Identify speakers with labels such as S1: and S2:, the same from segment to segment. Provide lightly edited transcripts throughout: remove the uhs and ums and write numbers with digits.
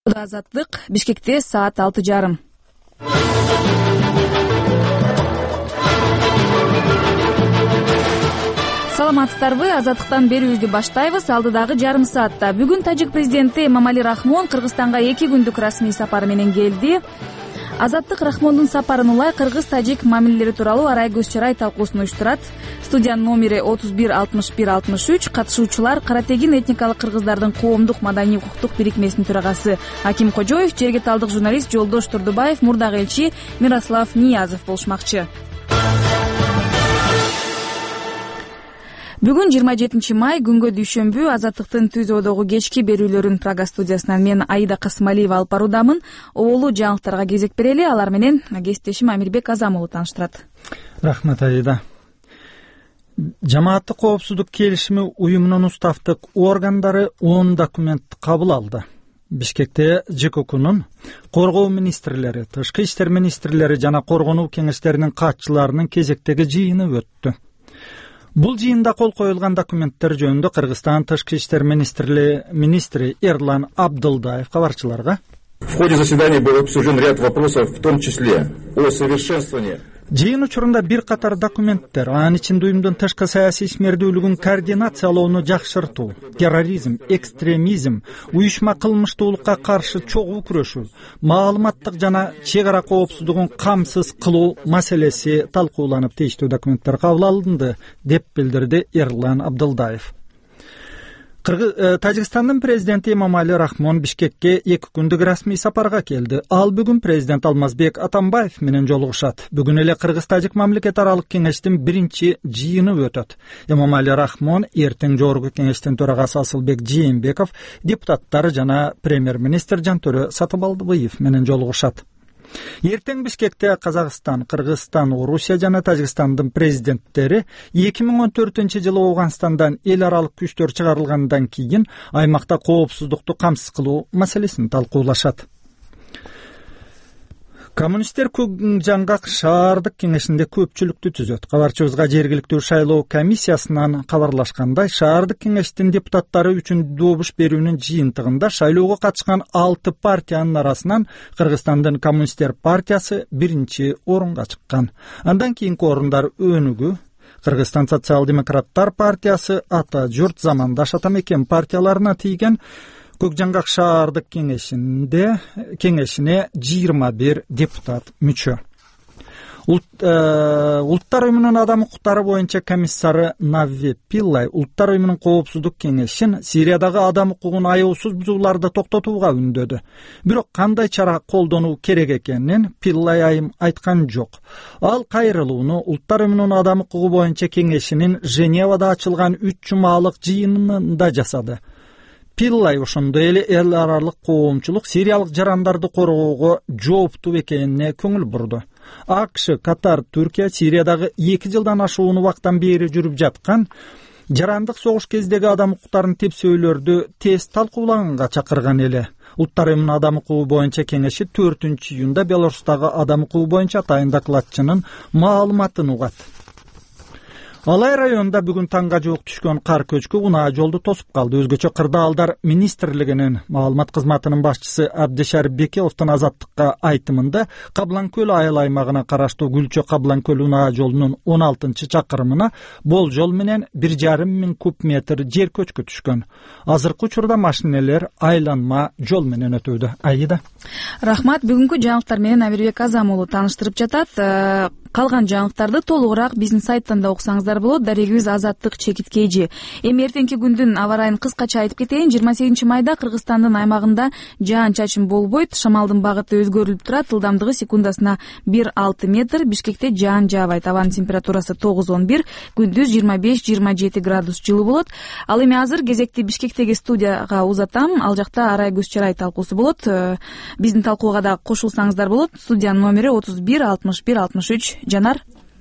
S1: Азаттык Бишкекте саат 6:30. Саламатсыздарбы? Азаттыктан берүүбүздү баштайбыз. Алдыдагы жарым саатта бүгүн тажик президенти Эмомали Рахмон Кыргызстанга 2 күндүк расмий сапары менен келди. Азаттык Рахмондун сапарын улай кыргыз-тажик мамилелери тууралуу арай көз чарай талкуусун уюштурат. Студиянын номери 31 61 63. Катышуучулар Каратегин этникалык кыргыздардын коомдук маданий укуктук бирикмесинин төрагасы Аким Кожоев, жерге талдык журналист Жолдош Турдубаев, мурдагы элчи Мирослав Ниязов болушмакчы. Бүгүн 27 май күнгө дүйшөмбү. Азаттыктын түз одогу кечки берүүлөрүн Прага студиясынан мен Аида Касымалиева алып баруудамын. Оолу жаңылыктарга кезек берели. Алар менен кесиптешим Амирбек Азамулу тааныштырат.
S2: Рахмат Аида. Жамааттык коопсуздук келишими уюмунун уставдык органдары 10 документ кабыл алды. Бишкекте ЖККнун коргоо министрлери, тышкы иштер министрлери жана коргонуу кеңештеринин катчыларынын кезектеги жыйыны өттү. Бул жыйында кол коюлган документтер жөнүндө Кыргызстан тышкы иштер министри Эрлан Абдылдаев кабарчыларга:
S3: В ходе заседания был обсужден ряд вопросов, в том числе о совершенствовании.
S2: Жыйын учурунда бир катар документтер, анын ичинде уюмдун тышкы саясий ишмердүүлүгүн координациялоону жакшыртуу, терроризм, экстремизм, уюшма кылмыштуулукка каршы чогуу күрөшүү, маалыматтык жана чек ара коопсуздугун камсыз кылуу маселеси талкууланып, тийиштүү документтер кабыл алынды, деп билдирди Эрлан Абдылдаев. Тажикстандын президенти Эмомали Рахмон Бишкекке 2 күндүк расмий сапарга келди. Ал бүгүн президент Алмазбек Атамбаев менен жолугушат. Бүгүн эле Кыргыз-Тажик мамлекет аралык кеңештин биринчи жыйыны өтөт. Эмомали Рахмон эртең жогорку кеңештин төрагасы Асылбек Жээнбеков, депутаттар жана премьер-министр Жантөрө Сатыбалдыбыев менен жолугушат. Эртең Бишкекте Казакстан, Кыргызстан, Орусия жана Тажикстандын президенттери 2014-жылы Ооганстандан эл аралык күчтөр чыгарылгандан кийин аймакта коопсуздукту камсыз кылуу маселесин талкуулашат. Коммунисттер Көкжаңгак шаардык кеңешинде көпчүлүктү түзөт. Кабарчыбызга жергиликтүү шайлоо комиссиясынан кабарлашкандай, шаардык кеңештин депутаттары үчүн добуш берүүнүн жыйынтыгында шайлоого катышкан 6 партиянын арасынан Кыргызстандын Коммунисттер партиясы биринчи орунга чыккан. Андан кийинки орундар өнүгүү, Кыргызстан социал-демократтар партиясы, Ата журт, Замандаш, Ата мекен партияларына тийген. Көкжаңгак шаардык кеңешине 21 депутат мүчө. Улуттар уюмунун адам укуктары боюнча комиссары Навве Пиллай Улуттар уюмунун коопсуздук кеңешин Сириядагы адам укугун аяусуз бузууларды токтотууга үндөдү. Бирок кандай чара колдонуу керек экенин Пиллай айым айткан жок. Ал кайрылууну Улуттар уюмунун адам укугу боюнча кеңешинин Женевада ачылган 3 жумалык жыйынында жасады. Пиллай ошондой эле эл аралык коомчулук сириялык жарандарды коргоого жооптуу экенине көңүл бурду. АКШ, Катар, Түркия Сириядагы 2 жылдан ашуун убакыттан бери жүрүп жаткан жарандык согуш кездеги адам укуктарын тепсөөлөрдү тез талкуулаганга чакырган эле. Улуттар уюмунун адам укугу боюнча кеңеши 4-июнда Беларустагы адам укугу боюнча атайын докладчынын маалыматын угат. Алай районунда бүгүн таңга жуук түшкөн кар көчкү унаа жолду тосуп калды. Өзгөчө Кырдаалдар министрлигинин маалымат кызматынын башчысы Абдишар Бекеовдун Азаттыкка айтымында Каблан көл айыл аймагына караштуу Гүлчө Каблан көл унаа жолунун 16-чакырымына болжол менен 1,5 миң куб метр жер көчкү түшкөн. Азыркы учурда машинелер айланма жол менен өтүүдө. Аида.
S1: Рахмат. Бүгүнкү жаңылыктар менен Амирбек Азамулу тааныштырып жатат. Калган жаңылыктарды толугураак биздин сайттан да окусаңыздар болот. Дарегибиз Азаттык _. Эми эртеңки күндүн аба ырайын кыскача айтып кетейин. 28 майда Кыргызстандын аймагында жаан-чачын болбойт. Шамалдын багыты өзгөрүлүп турат. Ылдамдыгы секундасына 1,6 метр. Бишкекте жаан жаабайт. Абанын температурасы 9-11, күндүз 25-27 градус жылуу болот. Ал эми азыр кезекти Бишкектеги студияга узатам. Ал жакта арай көз чарай талкуусу болот. Биздин талкууга да кошулсаңыздар болот. Студиянын номери 31 61 63. Жанар.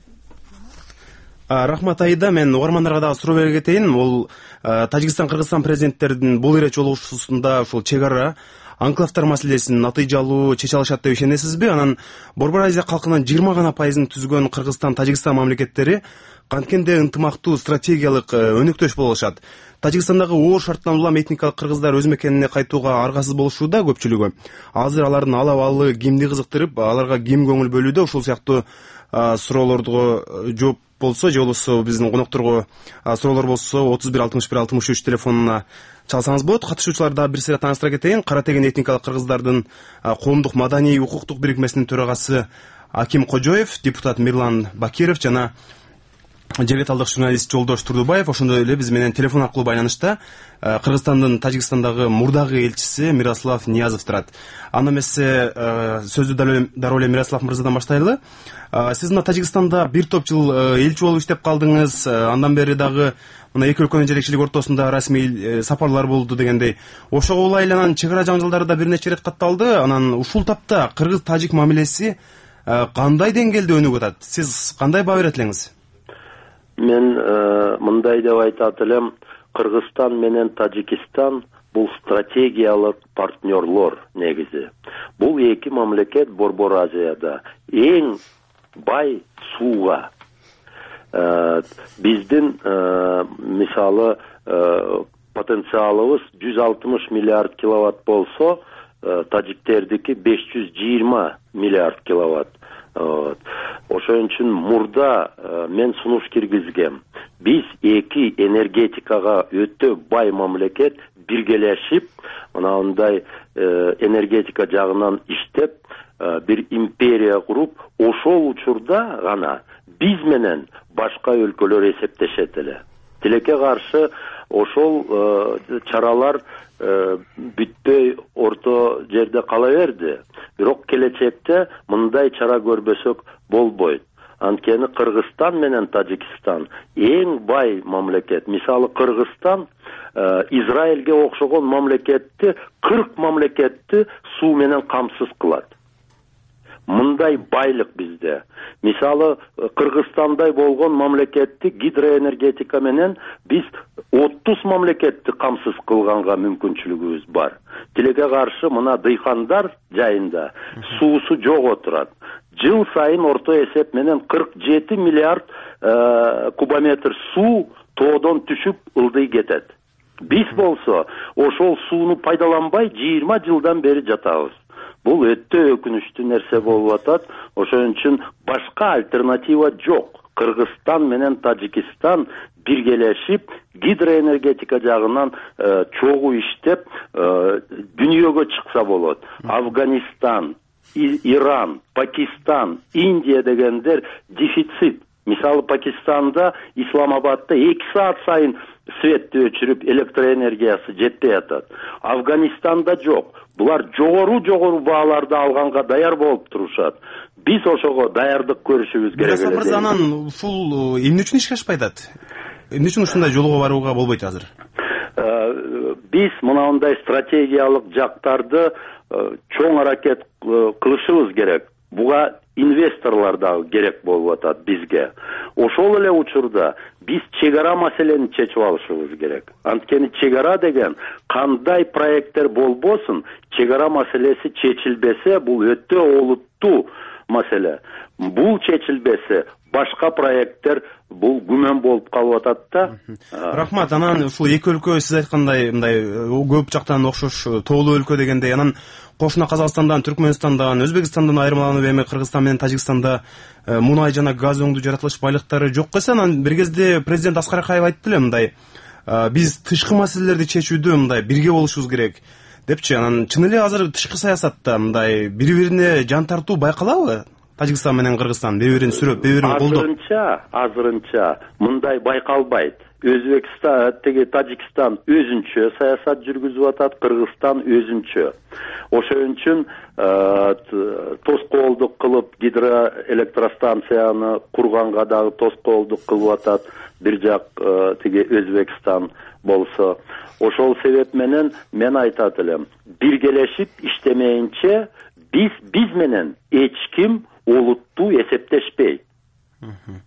S4: Рахмат Аида, мен угармандарга дагы суроо бере кетейин. Бул Тажикстан, Кыргызстан президенттердин бул ире жолугушуусунда ушул чек ара анклавдар маселесин натыйжалуу чече алышат деп ишенесизби? Анан Борбор Азия калкынын 20% түзгөн Кыргызстан, Тажикстан мамлекеттери канткенде ынтымактуу стратегиялык өнөктөш болушат. Тажикстандагы оор шарттан улам этникалык кыргыздар өз мекенине кайтууга аргасыз болушууда көпчүлүгү. Азыр алардын алабалы кимди кызыктырып, аларга ким көңүл бөлүүдө, ушул сыяктуу суроолорго жооп болсо, же болбосо биздин конокторго суроолор болсо 31 61 63 телефонуна чалсаңыз болот. Катышуучуларды дагы бир сыйра тааныштыра кетейин. Кара теген этникалык кыргыздардын коомдук маданий укуктук бирикмесинин төрагасы Аким Кожоев, депутат Мирлан Бакиров жана жергеталдык журналист Жолдош Турдубаев ошондой эле биз менен телефон аркылуу байланышта Кыргызстандын Тажикстандагы мурдагы элчиси Мирослав Ниязов турат. Аны эмесе сөздү дароо эле Мирослав мырзадан баштайлы. Сиз мына Тажикстанда бир топ жыл элчи болуп иштеп калдыңыз. Андан бери дагы мына эки өлкөнүн жетекчилиги ортосунда расмий сапарлар болду дегендей. Ошого улай эле анан чек ара жаңжалдары да бир нече ирет катталды. Анан ушул тапта кыргыз-тажик мамилеси кандай деңгээлде өнүгүп атат? Сиз кандай баа берет элеңиз?
S5: Мен мындай деп айтат элем, Кыргызстан менен Тажикстан бул стратегиялык партнерлор негизи. Бул эки мамлекет Борбор Азияда эң бай сууга. Биздин мисалы потенциалыбыз 160 миллиард киловатт болсо, тажиктердики 520 миллиард киловатт. Ошон үчүн мурда мен сунуш киргизгем. Биз эки энергетикага өтө бай мамлекет биргелешип, мындай энергетика жагынан иштеп, бир империя куруп, ошол учурда гана биз менен башка өлкөлөр эсептешет эле. Тилекке каршы ошол чаралар бүтпөй орто жерде кала берди. Бирок келечекте мындай чара көрбөсөк болбойт. Анткени Кыргызстан менен Тажикстан эң бай мамлекет. Мисалы Кыргызстан Израилге окшогон мамлекетти, 40 мамлекетти суу менен камсыз кылат. Мындай байлык бизде. Мисалы Кыргызстандай болгон мамлекетти гидроэнергетика менен биз 30 мамлекетти камсыз кылганга мүмкүнчүлүгүбүз бар. Тилекке каршы мына дыйкандар жайында суусу жок отурат. Жыл сайын орто эсеп менен 47 миллиард кубометр суу тоодон түшүп ылдый кетет. Биз болсо ошол сууну пайдаланбай 20 жылдан бери жатабыз. Бул өтө өкүнүчтүү нерсе болуп атат. Ошон үчүн башка альтернатива жок. Кыргызстан менен Тажикстан биргелешип, гидроэнергетика жагынан чогуу иштеп, дүйнөгө чыкса болот. Афганистан, Иран, Пакистан, Индия дегендер дефицит. Мисалы Пакистанда, Исламабадда 2 саат сайын светти өчүрүп электроэнергиясы жетпей атат. Афганистанда жок. Булар жогору бааларды алганга даяр болуп турушат. Биз ошого даярдык көрүшүбүз керек эле.
S4: Мырза, анан ушул эмне үчүн ишке ашпайт атат? Эмне үчүн ушундай жолго барууга болбойт азыр?
S5: Биз мындай стратегиялык жактарды чоң аракет кылышыбыз керек. Буга инвесторлор дагы керек болуп атат бизге. Ошол эле учурда биз чек ара маселени чечип алышыбыз керек. Анткени чек ара деген кандай проекттер болбосун, чек ара маселеси чечилбесе, бул өтө олуттуу маселе. Бул чечилбесе, башка проекттер бул күмөн болуп калып атат да.
S4: Рахмат. Анан ушул эки өлкө сиз айткандай мындай көп жактан окшош тоолуу өлкө дегендей, анан кошуна Казакстандан, Түркмөнстандан, Өзбекстандан айырмаланып эми Кыргызстан менен Тажикстанда мунай жана газ өңдүү жаратылыш байлыктары жок кылса, анан бир кезде президент Аскар Акаев айтты эле мындай: биз тышкы маселелерди чечүүдө мындай бирге болушубуз керек депчи. Анан чын эле азыр тышкы саясатта мындай бири-бирине жан тартуу байкалабы? Тажикстан менен Кыргызстан бири-бирин сүрөп, бири-бирин колдоп.
S5: Азырынча мындай байкалбайт. Өзбекстан, Тажикстан өзүнчө саясат жүргүзүп атат, Кыргызстан өзүнчө. Ошон үчүн тоскоолдук кылып гидроэлектростанцияны курганга дагы тоскоолдук кылып атат. Бир жак Өзбекстан болсо. Ошол себеп менен мен айтат элем, биргелешип иштемейинче биз менен эч ким олуттуу эсептешпейт.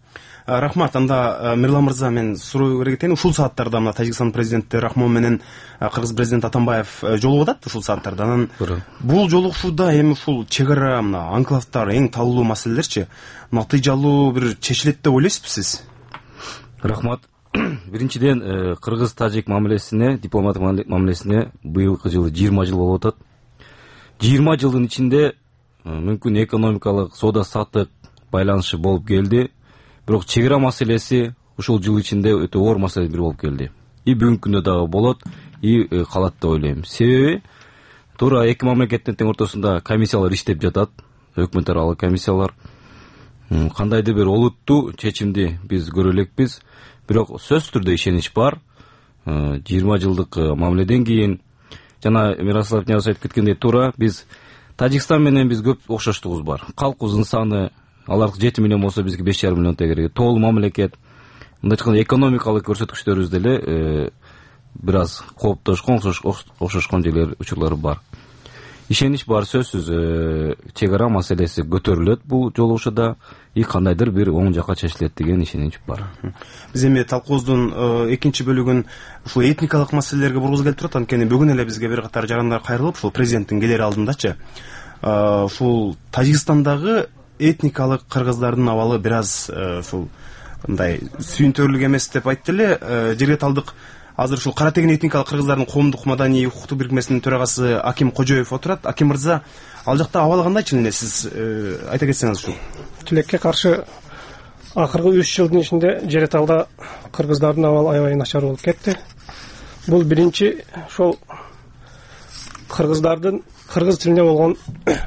S4: Рахмат. Анда Мирлан мырза, мен суроо керек этейин. Ушул сааттарда мына Тажикстан президенти Рахмон менен Кыргыз президенти Атамбаев жолугуп атат ушул сааттарда. Анан бул жолугушууда эми ушул чек ара, мына анклавдар эң талуу маселелерчи натыйжалуу бир чечилет деп ойлойсузбу сиз?
S6: Рахмат. Биринчиден, кыргыз-тажик мамилесине, дипломаттык мамилесине быйылкы жылы 20 жыл болуп атат. 20 жылдын ичинде мүмкүн экономикалык, соода саттык байланышы болуп келди. Бирок чек ара маселеси ушул жыл ичинде өтө оор маселе бир болуп келди. И бүгүнкү күндө дагы болот, и калат деп ойлойм. Себеби туура эки мамлекеттин тең ортосунда комиссиялар иштеп жатат, өкмөт аралык комиссиялар. Кандайдыр бир олуттуу чечимди биз көрө элекпиз. Бирок сөзсүз түрдө ишенич бар. 20 жылдык мамиледен кийин жана Мирослав Князев айтып кеткендей, туура биз Тажикстан менен биз көп окшоштугубуз бар. Калкыбыздын саны алар 7 миллион болсо бизге 5,5 миллион тегерги. Тоолуу мамлекет. Мындай айтканда экономикалык көрсөткүчтөрүбүз деле бир аз кооптошкон, окшошкон жерлер, учурлары бар. Ишенич бар, сөзсүз чек ара маселеси көтөрүлөт бул жолугушууда, и кандайдыр бир оң жакка чечилет деген ишенич бар.
S4: Биз эми талкуубуздун экинчи бөлүгүн ушул этникалык маселелерге бургузу келип турат. Анткени бүгүн эле бизге бир катар жарандар кайрылып, ушул президенттин келери алдындачы ушул Тажикстандагы этникалык кыргыздардын абалы бир аз ушул мындай сүйүнтөрлүк эмес деп айтты эле. Жерге талдык азыр ушул Кара Теген этникалык кыргыздардын коомдук маданий укуктук бирикмесинин төрагасы Аким Кожоев отурат. Аким мырза, ал жакта абал кандайчы эле, сиз айта кетсеңиз ушул.
S7: Тилекке каршы акыркы 3 жылдын ичинде жер талда кыргыздардын абалы аябай начар болуп кетти. Бул биринчи ошол кыргыздардын кыргыз тилинде болгон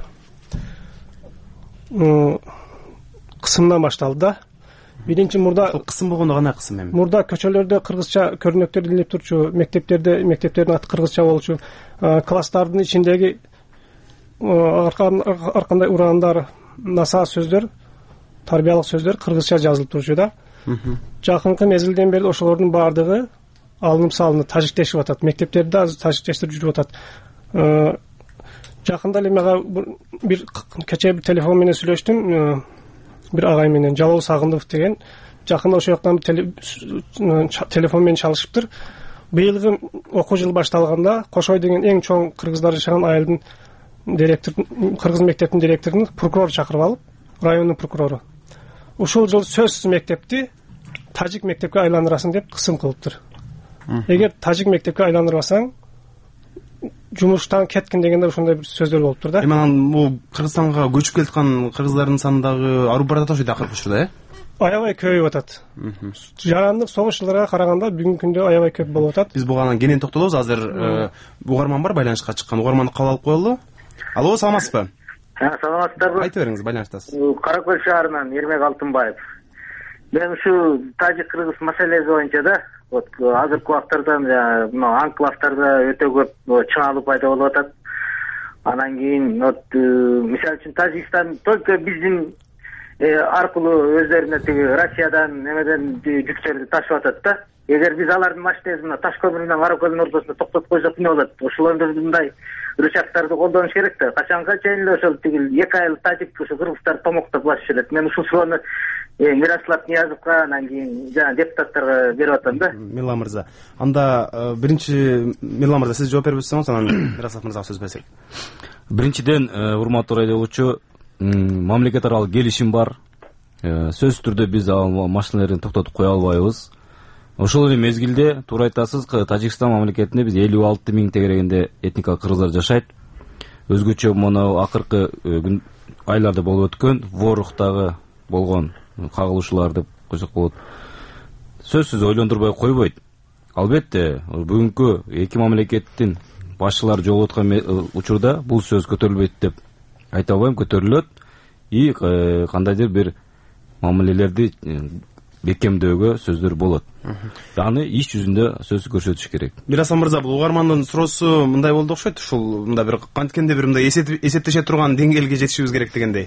S7: кысымдан башталды да. Биринчи мурда
S4: кысым болгондо кандай кысым эми?
S7: Мурда көчөлөрдө кыргызча көрүнөктөр илинип турчу, мектептердин аты кыргызча болчу, класстардын ичиндеги ар кандай ураандар, насаа сөздөр, тарбиялык сөздөр кыргызча жазылып турчу да. Жакынкы мезгилден бери ошолордун баардыгы алынып салынып тажиктешип атат. Мектептерде азыр тажиктештирип жүрүп атат. Жакында эле мага бир кече бир телефон менен сүйлөштүм, бир агай менен, Жалол Сагындов деген. Жакында ошол жактан телефон менен чалышыптыр. Быйылгы окуу жылы башталганда Кошой деген эң чоң кыргыздар жашаган айылдын директору, кыргыз мектептин директорун прокурор чакырып алып, райондун прокурору. Ушул жыл сөзсүз мектепти тажик мектепке айландырасың деп кысым кылыптыр. Эгер тажик мектепке айландырбасаң, жумуштан кеткин дегенде ошондой бир сөздөр болуптур да.
S4: Эми анан бул Кыргызстанга көчүп келаткан кыргыздардын сандагы арып барат ошойда акыркы учурда,
S7: Аябай көбөйүп атат. Жарандык согуш жылдарга караганда бүгүнкү күндө аябай көп болуп атат.
S4: Биз буга анан кенен токтолобуз. Азыр угарман бар, байланышка чыккан. Угарманды кабыл алып коелу. Алло, саламатсызбы?
S8: Саламатсыздарбы?
S4: Айта бериңиз, байланыштасыз.
S8: Кара Көл шаарынан Эрмек Алтынбаев. Мен ушу тажик-кыргыз маселеси боюнча да, вот азыркы убактарда мына анклавтарда өтө көп чыңалуу пайда болуп атат. Анан кийин вот мисалы үчүн Тажикстан только биздин аркылуу өздөрүнө тиги Россиядан немеден жүктөрдү ташып атат да. Эгер биз алардын машинесин Таш көпүрү менен Кара көлдүн ортосунда токтотуп койсок эмне болот? Ошолордундай рычагтарды колдонуш керек да. Качанга чейин эле ошол тиги 2 айыл тажик ушу кыргыздар томоктоп басып жүрөт. Мен ушул суроону Мирослав Князевка, анан кийин жана депутаттарга берип атам да.
S4: Мирлан мырза. Анда биринчи Мирлан мырза, сиз жооп берип өтсөңүз, анан Мирослав мырзага сөз берсек.
S6: Биринчиден, урматтуу радиолучу, мамлекет аралык келишим бар. Сөзсүз түрдө биз машиналерин токтотуп кое албайбыз. Ошол эле мезгилде туура айтасыз, Тажикстан мамлекетинде биз 56 миң тегерегинде этникалык кыргыздар жашайт. Өзгөчө мону акыркы айларда болуп өткөн Воруктагы болгон кагылышуулар деп койсок болот. Сөзсүз ойлондурбой койбойт. Албетте, бүгүнкү эки мамлекеттин башчылары жолугуп аткан учурда бул сөз көтөрүлбөйт деп айта албайм, көтөрүлөт. И кандайдыр бир мамилелерди бекемдөөгө сөздөр болот. Аны иш жүзүндө сөз көрсөтүш керек.
S4: Мирослав мырза, бул угармандын суроосу мындай болду окшойт. Ушул мында бир канткенде бир мындай эсептеше турган деңгээлге жетишибиз керек дегендей.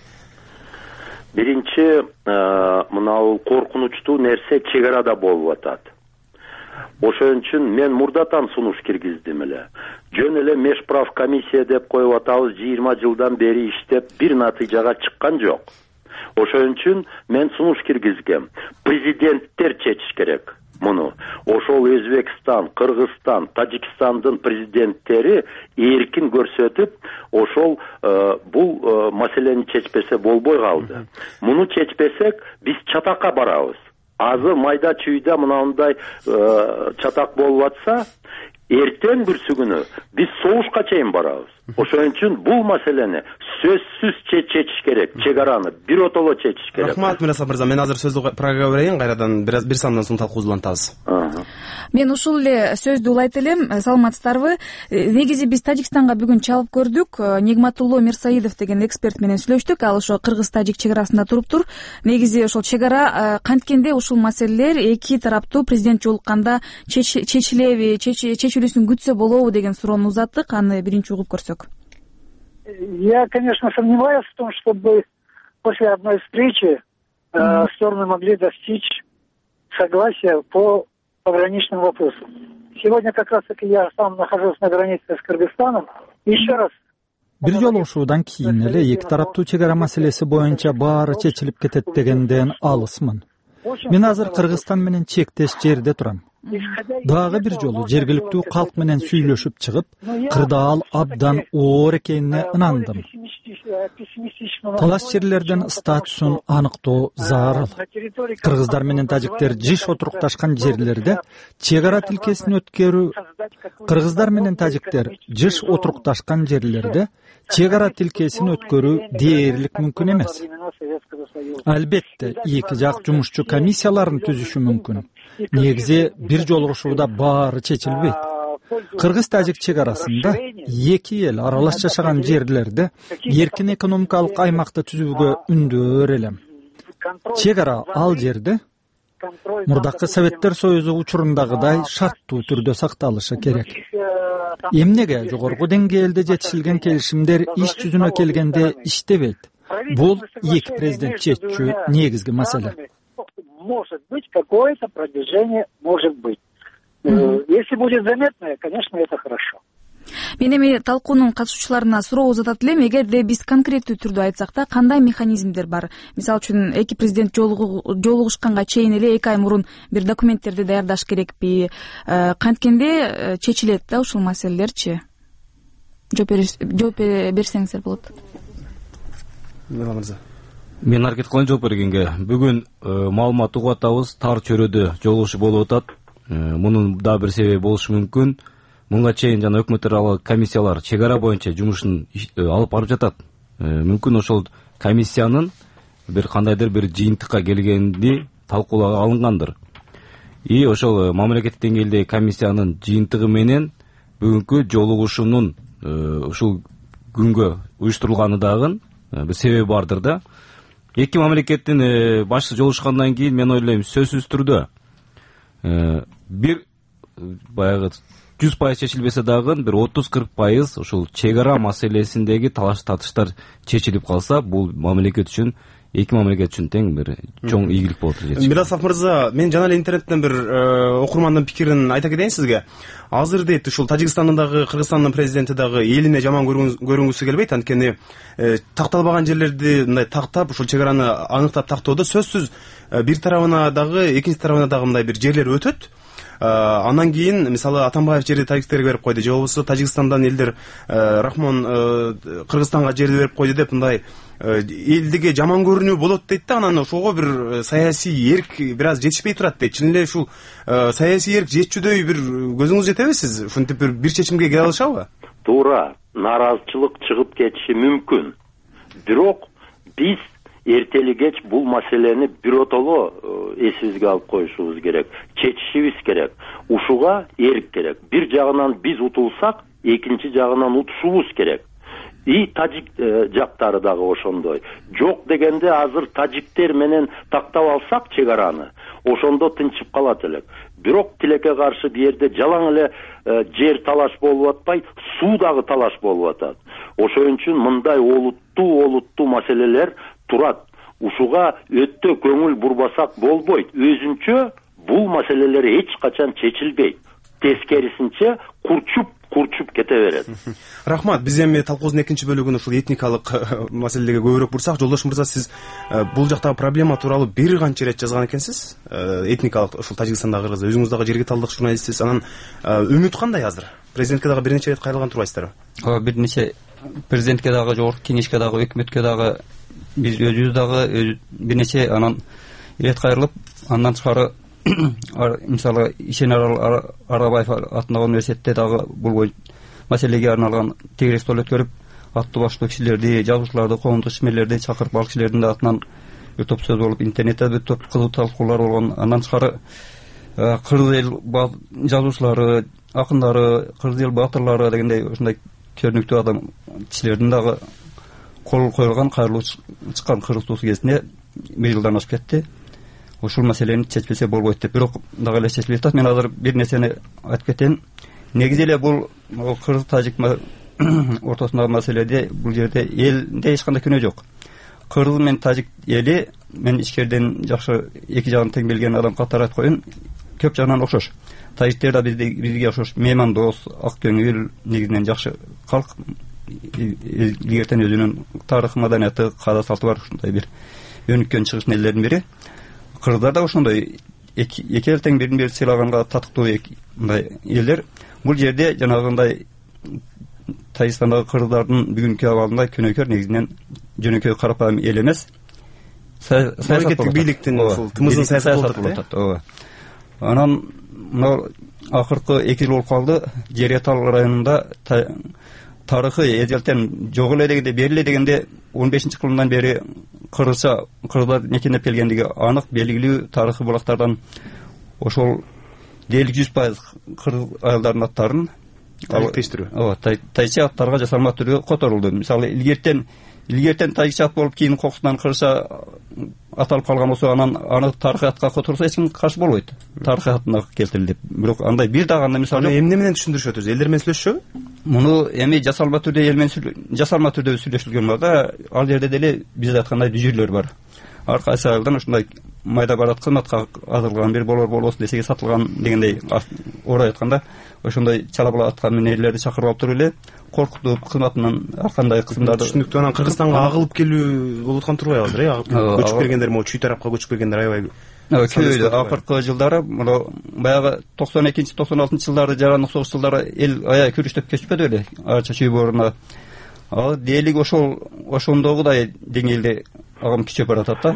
S5: Биринчи, мына коркунучтуу нерсе чек арада болуп атат. Ошон үчүн мен мурдатан сунуш киргиздим эле. Жөн эле Мешправ комиссия деп коюп атабыз, 20 жылдан бери иштеп бир натыйжага чыккан жок. Ошон үчүн мен сунуш киргизгем. Президенттер чечиш керек муну. Ошол Өзбекстан, Кыргызстан, Тажикстандын президенттери эркин көрсөтүп, ошол бул маселени чечпесе болбой калды. Муну чечпесек, биз чатакка барабыз. Азы майда чүйдө мынандай чатак болуп атса, эртең бүрсү күнү биз согушка чейин барабыз. Ошон үчүн бул маселени сөзсүз чечиш керек. Чек араны биротоло чечиш керек.
S4: Рахмат Мирасов мырза, мен азыр сөздү проговорайын, кайрадан бир сандан соң талкуубузду улантабыз.
S1: Мен ушул эле сөздү улайт элем. Саламатсыздарбы? Негизи биз Тажикстанга бүгүн чалып көрдүк. Нигматулло Мирсаидов деген эксперт менен сүйлөштүк. Ал ошо кыргыз-тажик чек арасында туруптур. Негизи ошол чек ара канткенде ушул маселелер эки тараптуу президент жолукканда чечилеби, чечилүүсүн күтсө болобу деген суроону узаттык. Аны биринчи угуп көрсөк.
S9: Я, конечно, сомневаюсь в том, чтобы после одной встречи стороны могли достичь согласия по пограничным вопросам. Сегодня как раз-таки я сам нахожусь на границе с Кыргызстаном. Еще раз.
S2: Бир жолугушуудан кийин эле эки тараптуу чек ара маселеси боюнча баары чечилип кетет дегенден алысмын. Мен азыр Кыргызстан менен чектеш жерде турам. Дагы бир жолу жергиликтүү калк менен сүйлөшүп чыгып, кырдаал абдан оор экенине ынандым. Талаш жерлердин статусун аныктоо зарыл. Кыргыздар менен тажиктер жыш отурукташкан жерлерде чек ара тилкесин өткөрүү, кыргыздар менен тажиктер жыш отурукташкан жерлерде чек ара тилкесин өткөрүү дээрлик мүмкүн эмес. Албетте, эки жак жумушчу комиссияларын түзүшү мүмкүн. Негизи бир жолугушууда баары чечилбейт. Кыргыз-тажик чек арасында эки эл аралаш жашаган жерлерде эркин экономикалык аймакты түзүүгө үндөө элем. Чек ара ал жерде мурдакы Советтер Союзу учурундагыдай шарттуу түрдө сакталышы керек. Эмнеге жогорку деңгээлде жетишилген келишимдер иш жүзүнө келгенде иштебейт? Бул эки президент чечүү негизги маселе.
S9: Может быть, какое-то продвижение может быть. Если будет заметное, конечно, это хорошо.
S1: Мен эми талкуунун катышуучуларына суроо узатат элем. Эгерде биз конкреттүү түрдө айтсак да, кандай механизмдер бар? Мисалы үчүн эки президент жолугушканга чейин эле 2 ай мурун бир документтерди даярдаш керекпи? Канткенде чечилет да ушул маселелерчи? Жооп берсеңиздер болот.
S6: Мен аракет кылайын жооп бергенге. Бүгүн маалымат угуп атабыз, тар чөйрөдө жолугушуу болуп атат. Мунун да бир себеби болушу мүмкүн. Мунга чейин жана өкмөт аралык комиссиялар чек ара боюнча жумушун алып барып жатат. Мүмкүн ошол комиссиянын бир кандайдыр бир жыйынтыкка келгенди талкуулоого алынгандыр. И ошол мамлекеттик деңгээлдеги комиссиянын жыйынтыгы менен бүгүнкү жолугушуунун ушул күнгө уюштурулганы дагы бир себеби бардыр да. Эки мамлекеттин башчысы жолугушкандан кийин мен ойлойм, сөзсүз түрдө бир баягы 100% чечилбесе дагы бир 30-40% ушул чек ара маселесиндеги талаш татыштар чечилип калса, бул мамлекет үчүн, эки мамлекет үчүн тең бир чоң ийгилик болот деп.
S4: Мирасов мырза, мен жана эле интернеттен бир окурмандын пикирин айта кетейин сизге. Азыр дейт ушул Тажикстандын дагы, Кыргызстандын президенти дагы элине жаман көрүнгүсү келбейт, анткени такталбаган жерлерди мындай тактап, ушул чек араны аныктап тактоодо сөзсүз бир тарабына дагы, экинчи тарабына дагы мындай бир жерлер өтөт. Андан кийин мисалы Атамбаев жерди тажиктерге берип койду, же болбосо Тажикстандан элдер Рахмон Кыргызстанга жерди берип койду деп мындай элдиге жаман көрүнүү болот дейт да. Анан ошого бир саясий эрк бир аз жетишпей турат дейт. Чын эле ушул саясий эрк жетчүдөй бир көзүңүз жетеби сиз? Ушинтип бир чечимге келе алышабы?
S5: Туура, нааразычылык чыгып кетиши мүмкүн. Бирок биз эртели кеч бул маселени биротоло эсибизге алып коюшубуз керек, чечишибиз керек. Ушуга эрк керек. Бир жагынан биз утулсак, экинчи жагынан утушубуз керек. И тажик жактары дагы ошондой. Жок дегенде азыр тажиктер менен тактап алсак чек араны, ошондо тынчып калат элек. Бирок тилекке каршы бу жерде жалаң эле жер талаш болуп атпайт, суу дагы талаш болуп атат. Ошон үчүн мындай олуттуу маселелер турат. Ушуга өтө көңүл бурбасак болбойт. Өзүнчө бул маселелер эч качан чечилбейт. Тескерисинче курчуп курчуп кете берет.
S4: Рахмат. Биз эми талкуубуздун экинчи бөлүгүн ушул этникалык маселелерге көбүрөөк бурсак, жолдош мырза, сиз бул жактагы проблема тууралуу бир канча ирет жазган экенсиз. Этникалык ушул Тажикстандагы кыргыз, өзүңүз дагы жерге талдык журналистсиз. Анан үмүт кандай азыр? Президентке дагы бир нече ирет кайрылган турбайсыздарбы?
S10: Бир нече президентке дагы, жогорку кеңешке дагы, өкмөткө дагы, биз өзүбүз дагы бир нече анан ирет кайрылып, андан тышкары мисалы Ишен Арабаев атындагы университетте дагы бул маселеге арналган тегерек стол өткөрүп, аттуу баштуу кишилерди, жазуучуларды, коомдук ишмерлерди чакырып, ал кишилердин да атынан бир топ сөз болуп, интернетте бир топ кызуу талкуулар болгон. Андан тышкары кыргыз эл жазуучулары, акындары, кыргыз эл баатырлары дегендей ушундай көрүнүктүү адам кишилердин дагы кол коюлган, кайрылуу чыккан кыргыз туусу кезинде бир жылдан ашып кетти. Ушул маселени чечпесе болбойт деп, бирок дагы эле чечилип атат. Мен азыр бир нерсени айтып кетейин. Негизи эле бул кыргыз тажик ортосундагы маселеде бул жерде элде эч кандай күнөө жок. Кыргыз менен тажик эли, мен ичкериден жакшы эки жагын тең билген адам катары айтып коеюн, көп жагынан окшош. Тажиктер да бизге окшош, меймандос, ак көңүл, негизинен жакшы калк, илгертен өзүнүн тарыхы, маданияты, каада салты бар, ушундай бир өнүккөн чыгышын элдердин бири. Кыргыздар да ошондой эки эл тең бирин бири сыйлаганга татыктуу мындай элдер. Бул жерде жанагындай Тажикстандагы кыргыздардын бүгүнкү абалында көнөкөр негизинен жөнөкөй карапайым эл эмес.
S4: Мамлекеттик бийликтин ушул тымыздын саясаты болуп атат.
S10: Ооба. Анан мына акыркы 2 жыл болуп калды, Жеретал районунда тарыхы эзелтен жок эле дегенде, бериле дегенде 15-кылымдан бери кыргыздар некенеп келгендиги анык, белгилүү тарыхый булактардан ошол дээрлик 100% кыргыз айылдарынын аттарын
S4: тайчтыруу.
S10: Тайча аттарга жасалма түрдө которулду. Мисалы илгертен тайча ат болуп, кийин кокусунан кыргызча аталып калган болсо, анан аны тарыхый атка которсо эч ким каршы болбойт. Тарыхый атына келтирилип. Бирок андай бир дагы мисалы
S4: эмне менен түшүндүрүшөт өзү? Элдер менен сүйлөшчүбү?
S10: Муну эми жасалма түрдө эл менен жасалма түрдө сүйлөшүлгөн бар да. Ал жерде деле биз айткандай дүжүрлөр бар. Ар кайсы айылдан ушундай майда барат кызматка азырылган, бир болбосун десеге сатылган дегендей орай айтканда, ошондой чала-була атка минерлерди чакырып алып туруп эле коркутуп, кызматынан ар кандай кысымдарды.
S4: Түшүнүктүү. Анан Кыргызстанга агылып келүү болуп аткан турбайбы азыр? Көчүп келгендер могу чүй тарапка көчүп келгендер аябай
S10: көбөйдү. Акыркы жылдары баягы 92-96 жылдары, жарандык согуш жылдары эл аябай күрүштөп көчпөдү беле, арча чүй боруна. Ал дээрлик ошондогудай деңгээлде агым күчөп баратат да.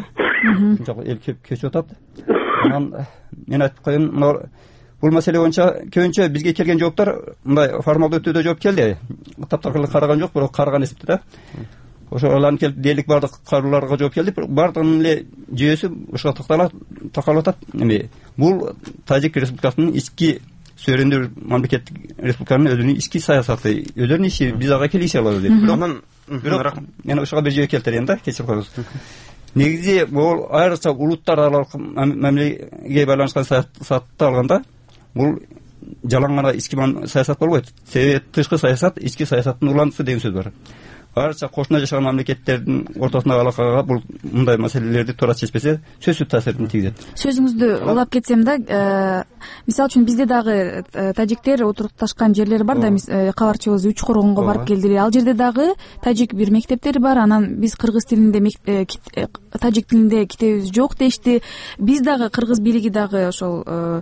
S10: Эл көчүп атат. Анан мен айтып коеюн, бул маселе боюнча көбүнчө бизге келген жооптор мындай формалдуу түрдө жооп келди. Таптакырлык караган жок, бирок караган эсепте да. Ошолордун келип дээрлик бардык кароолорго жооп келди. Бардыгынын эле жүйөсү ушуга такалып атат. Эми бул Тажик Республикасынын ички суверендүү мамлекеттик республиканын өзүнүн ички саясаты, өзүнүн иши, биз ага келише алабыз дейт. Бирок мен ушуга бир жөө келтирейин да, кечирип коюңуз. Негизи бул айрыкча улуттар аралык мамилеге байланышкан саясатты алганда, бул жалаң гана ички саясат болбойт. Себеби тышкы саясат ички саясаттын уландысы деген сөз бар. Айрыкча кошуна жашаган мамлекеттердин ортосундагы алакага бул мындай маселелерди туура чечпесе, сөзсүз таасирин тийгизет.
S1: Сөзүңүздү улап кетсем да, мисалы үчүн бизде дагы тажиктер отурукташкан жерлер бар да, кабарчыбыз Үч Коргонго барып келди. Ал жерде дагы тажик бир мектептери бар. Анан биз кыргыз тилинде, тажик тилинде китебибиз жок дешти. Биз дагы кыргыз бийлиги дагы ошол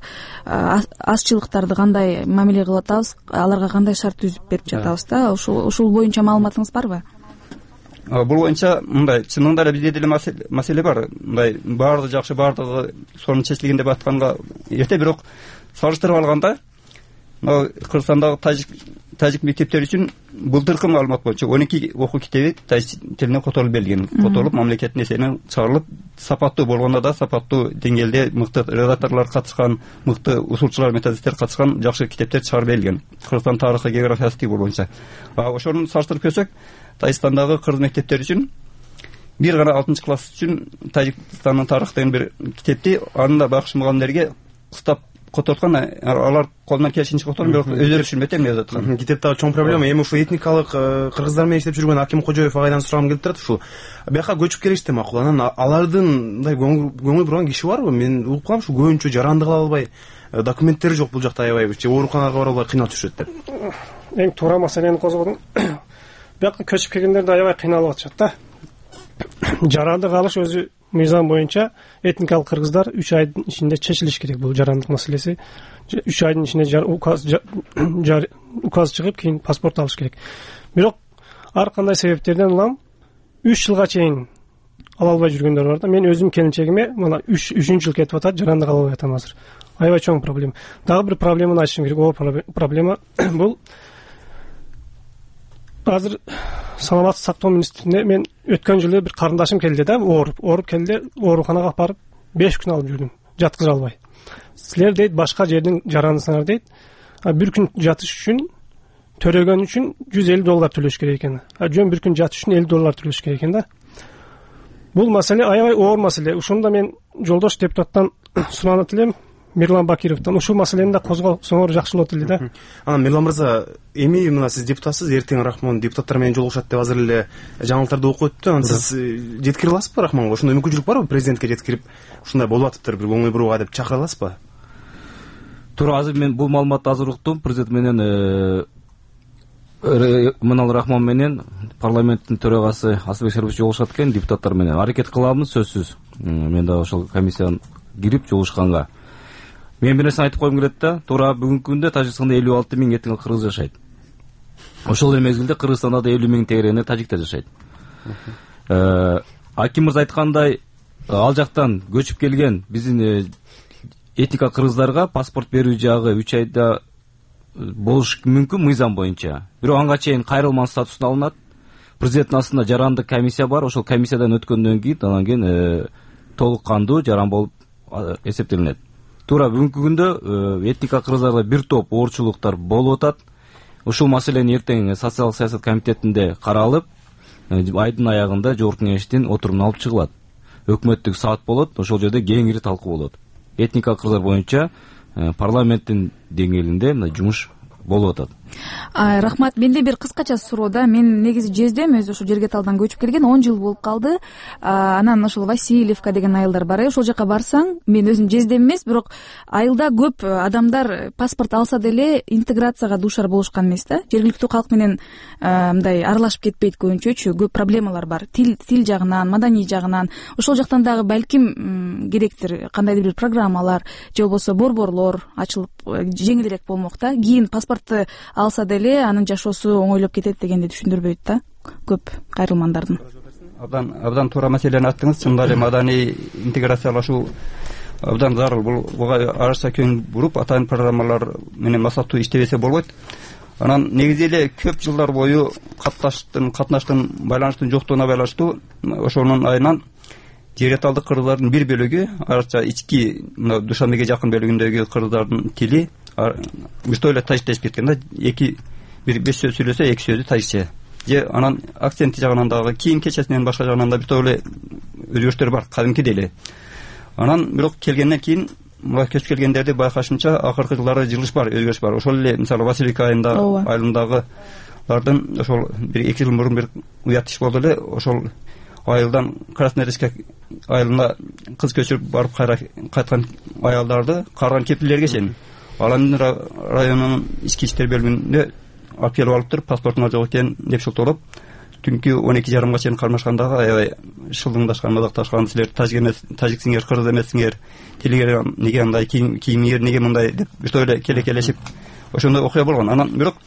S1: азчылыктарды кандай мамиле кылып атабыз, аларга кандай шарт түзүп берип жатабыз да. Ушул боюнча маалыматыңыз барбы?
S10: Бул боюнча мындай, чынында эле бизде деле маселе бар. Мындай баардыгы жакшы, баардыгы сонун чечилген деп айтканга эрте, бирок салыштырып алганда, Кыргызстандагы тажик мектептери үчүн былтыркы маалымат боюнча 12 окуу китеби тажик тилине которулуп берилген. Которулуп, мамлекеттин эсебинен чыгарылып, сапаттуу болгондо да сапаттуу деңгээлде мыкты редакторлор катышкан, мыкты усулчулар, методисттер катышкан жакшы китептер чыгарып берилген. Кыргызстан тарыхы, географиясы тиги боюнча. Ошону салыштырып көрсөк, Тажикстандагы кыргыз мектептери үчүн бир гана 6-класс үчүн Тажикстандын тарыхы деген бир китепти анда багыш мугалимдерге кыстап которткан, алар колунан келишинче которгон, бирок өздөрү түшүнбөйт эмне деп аткан.
S4: Китептеги чоң проблема эми ушул этникалык кыргыздар менен иштеп жүргөн Аким Кожоев агайдан сурагым келип турат. Ушул бияка көчүп келишти макул. Анан алардын мындай көңүл бурган киши барбы? Мен угуп калам, ушу көбүнчө жаранды кыла албай, документтери жок бул жакта, аябай ооруканаларга бара албай кыйналып жүрүшөт деп.
S7: эң туура маселени козгодуң. Бияка көчүп келгендерди аябай кыйналып атышат да. Жарандык алыш өзү мыйзам боюнча этникалык кыргыздар 3 айдын ичинде чечилиш керек. Бул жарандык маселеси 3 айдын ичинде указ чыгып, кийин паспорт алыш керек. Бирок ар кандай себептерден улам 3 жылга чейин ала албай жүргөндөр бар да. Мен өзүм келинчегиме мына 3-жыл кетип атат, жарандык ала албай атам азыр. Аябай чоң проблема. Дагы бир проблеманы айтышым керек. Оор проблема бул азыр саламаттык сактоо министрлигине мен өткөн жылы бир карындашым келди да, ооруп келди, ооруканага барып 5 күн алып жүрдүм, жаткыза албай. Силер дейт башка жердин жарандысыңар дейт. Бир күн жатыш үчүн төрөгөн үчүн $150 төлөш керек экен. Жөн бир күн жатыш үчүн $50 төлөш керек экен да. Бул маселе аябай оор маселе. Ушунда мен жолдош депутаттан суранат элем, Мирлан Бакировдон. Ушул маселени да козгосоңор жакшы болот эле да.
S4: Анан Мирлан мырза, эми мына сиз депутатсыз, эртең Рахмон депутаттар менен жолугушат деп азыр эле жаңылыктарды окуп өттү. Анан сиз жеткире аласызбы Рахмонго? Ошондой мүмкүнчүлүк барбы президентке жеткирип, ушундай болуп атыптыр, бир көңүл бурууга деп чакыра аласызбы?
S6: Туура, азыр мен бул маалыматты азыр уктум. Президент менен Мынал Рахмон менен парламенттин төрагасы Асылбек Шарипович жолугушат экен, депутаттар менен. Аракет кылабыз сөзсүз. Мен да ошол комиссияга кирип жолугушканга. Мен бир нерсе айтып койгум келет да. Туура бүгүнкү күндө Тажикстанда 56 миң этник кыргыз жашайт. Ошол эле мезгилде Кыргызстанда да 50 миң тегерегинде тажиктер жашайт. Аким мырза айткандай, ал жактан көчүп келген биздин этника кыргыздарга паспорт берүү жагы 3 айда болуш мүмкүн мыйзам боюнча. Бирок анга чейин кайрылман статусуна алынат. Президенттин астында жарандык комиссия бар. Ошол комиссиядан өткөндөн кийин анан кийин толук кандуу жаран болуп эсептелинет. Туура бүгүнкү күндө этника кыргыздарда бир топ оорчулуктар болуп атат. Ушул маселени эртең социалдык саясат комитетинде каралып, айдын аягында жогорку кеңештин отурумуна алып чыгылат. Өкмөттүк саат болот, ошол жерде кеңири талкуу болот. Этника кыргыздар боюнча парламенттин деңгээлинде жумуш болуп атат.
S1: Рахмат. Менде бир кыскача суроо да. Мен негизи жездем өзү ошо жерге талдан көчүп келген 10 жыл болуп калды. Анан ошол Васильевка деген айылдар бар. Ошол жака барсаң, мен өзүм жездем эмес, бирок айылда көп адамдар паспорт алса деле интеграцияга дуушар болушкан эмес да. Жергиликтүү калк менен мындай аралашып кетпейт көбүнчөчү. Көп проблемалар бар. Тил жагынан, маданий жагынан. Ошол жактан дагы балким керектир кандайдыр бир программалар же болбосо борборлор ачылып жеңилирээк болмок да. Кийин паспортты алса деле анын жашоосу оңойлоп кетет дегенди түшүндүрбөйт да көп кайрылмандардын.
S10: Абдан туура маселени айттыңыз. Чындап эле маданий интеграциялашуу абдан зарыл. Буга арача көңүл буруп, атайын программалар менен масаттуу иштебесе болбойт. Анан негизи эле көп жылдар бою катнаштын байланыштын жоктугуна байланыштуу ошонун айынан жер талдык кыргыздардын бир бөлүгү, арача ички Душанбеге жакын бөлүгүндөгү кыргыздардын тили биртөө эле тажиктешип кеткен да. Бир 5 сөз сүйлөсө 2 сөзү тажикче. Же анан акценти жагынан дагы кийим кечесинен башка жагынан да биртөө эле өзгөрүштөр бар, кадимки эле. Анан бирок келгенден кийин мына көчүп келгендерди байкашымча акыркы жылдары жылыш бар, өзгөрүш бар. Ошол эле мисалы Васильевка айылындагылардын ошол бир 2 жыл мурун бир уят иш болду эле. Ошол айылдан Красноярск айылына кыз көчүрүп барып кайткан аялдарды карган кепилдерге чейин Аландын районунун ички иштер бөлүмүндө алып келип алыптыр, паспортуңар жок экен деп шылтоолоп, түнкү 12:30 чейин кармашкандагы аябай шылдыңдашкан, мазакташкан, силер тажиксиңер, кыргыз эмессиңер, тилиңер неге андай, кийимиңер неге мындай деп биртөө эле келекелешип ошондой окуя болгон. Анан бирок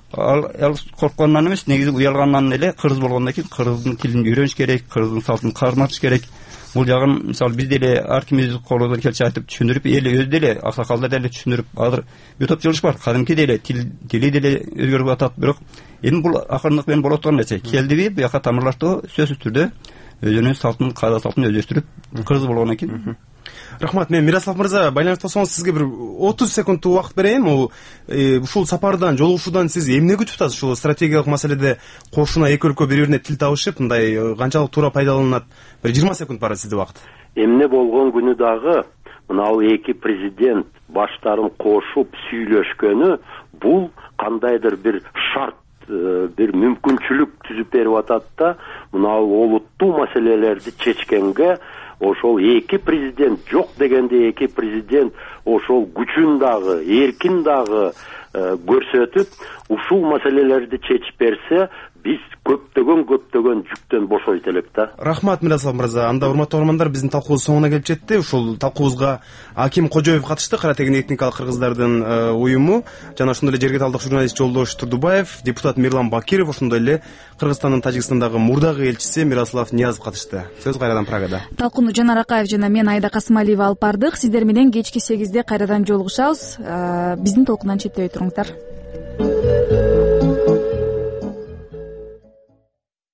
S10: ал коркконунан эмес, негизи уялгандан эле кыргыз болгондон кийин кыргыздын тилин үйрөнүш керек, кыргыздын салтын карматыш керек. Бул жагын мисалы биз деле ар кимибиз колдон келчи айтып түшүндүрүп, эл өзү деле аксакалдар деле түшүндүрүп, азыр бир топ жылыш бар. Кадимки деле тили деле өзгөрүп атат, бирок эми бул акырындык менен болот турган нерсе. Келдиби, буяка тамырлаштыруу сөзсүз түрдө өзүнүн салтын, кайда салтын өздөштүрүп, кыргыз болгондон кийин.
S4: Рахмат. Мен Мирослав мырза, байланыштасаңыз сизге бир 30 секундтук убакыт берейин. Ушул сапардан, жолугушуудан сиз эмне күтүп атасыз? Ушул стратегиялык маселеде кошуна эки өлкө бири-бирине тил табышып, мындай канчалык туура пайдаланат? Бир 20 секунд бар сизде убакыт.
S5: Эмне болгон күнү дагы мынау эки президент баштарын кошуп сүйлөшкөнү бул кандайдыр бир шарт, бир мүмкүнчүлүк түзүп берип атат да, мынау олуттуу маселелерди чечкенге ошол эки президент жок дегенде эки президент ошол күчүн дагы эркин дагы көрсөтүп ушул маселелерди чечип берсе биз көптөгөн жүктөн бошойт элек да.
S4: Рахмат Мирослав мырза. Анда урматтуу угармандар, биздин талкуубуз соңуна келип жетти. Ушул талкуубузга Аким Кожоев катышты, Кара тегин этникалык кыргыздардын уюму, жана ошондой эле жерге талдык журналист Жолдош Турдубаев, депутат Мирлан Бакиров, ошондой эле Кыргызстандын Тажикстандагы мурдагы элчиси Мирослав Ниязов катышты. Сөз кайрадан Прагада.
S1: Талкууну Жанар Акаев жана мен Айда Касымалиева алып бардык. Сиздер менен кечки 8-де кайрадан жолугушабыз. Биздин толкундан четтебей туруңуздар.